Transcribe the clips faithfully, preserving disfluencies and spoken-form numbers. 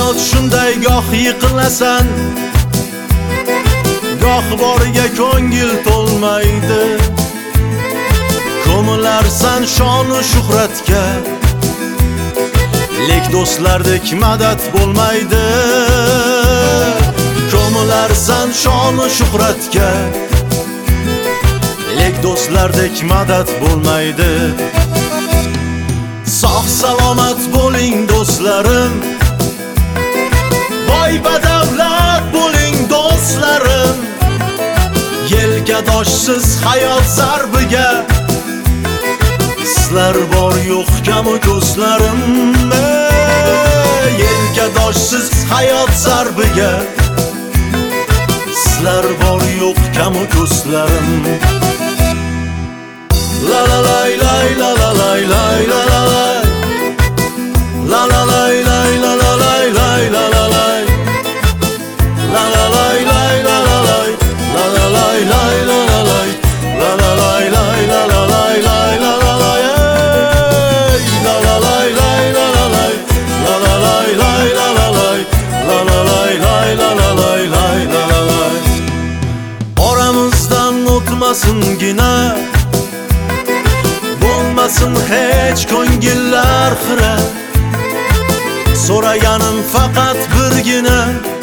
hayot shunday goh yiqilasan, goh boriga ko'ngil to'lmaydi. Ko'milarsan shonu shuhratga, lek do'stlardek madad bo'lmaydi. Ko'milarsan shonu shuhratga, lek do'stlardek madad bo'lmaydi. Sog' salomat bo'ling do'stlarim, boy badavlat bo'ling do'stlarim. Yelkadoshsiz hayot zarbiga, sizlar bor yo'q kamu ko'zlarim. Yelkadoshsiz hayot zarbiga, sizlar bor yo'q kamu ko'zlarim. La la lay lay la la lay lay la la lay, la la lay lay la la lay lay la la lay, la la lay lay la la lay, la la lay lay la la lay, la la lay lay la la lay lay la la lay, la la lay lay la la lay, la la lay lay la la lay, la la lay lay la la lay lay la la lay. Oramizdan o'tmasingina, bo'lmasin hech ko'ngillar xira. So'raganim faqat birgina,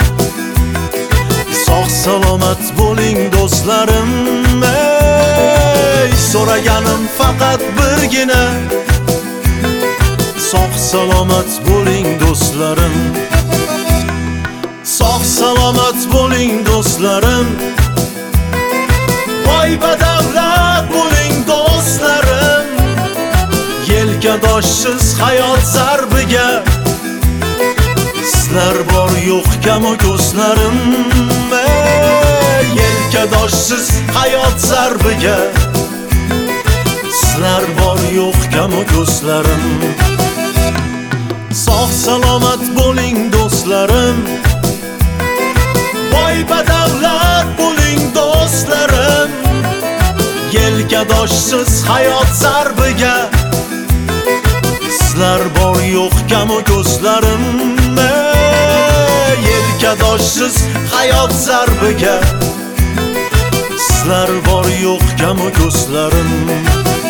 sog' salomat bo'ling do'stlarim. Ey, so'raganim faqat birgina, sog' salomat bo'ling do'stlarim. Sog' salomat bo'ling do'stlarim, boy badavlat bo'ling do'stlarim. Yelkadoshsiz hayot zarbiga, sizlar bor yo'q kamu ko'zlarim. Yelkadoshsiz hayot zarbiga, sizlar bor yo'q kamu ko'zlarim. Sog' salomat bo'ling do'stlarim, boy badavlat bo'ling do'stlarim. Yelkadoshsiz hayot zarbiga, sizlar bor yo'q kamu ko'zlarim. Yelkadoshsiz hayot zarbiga, sizlar bor yo'q kamu ko'zlarim.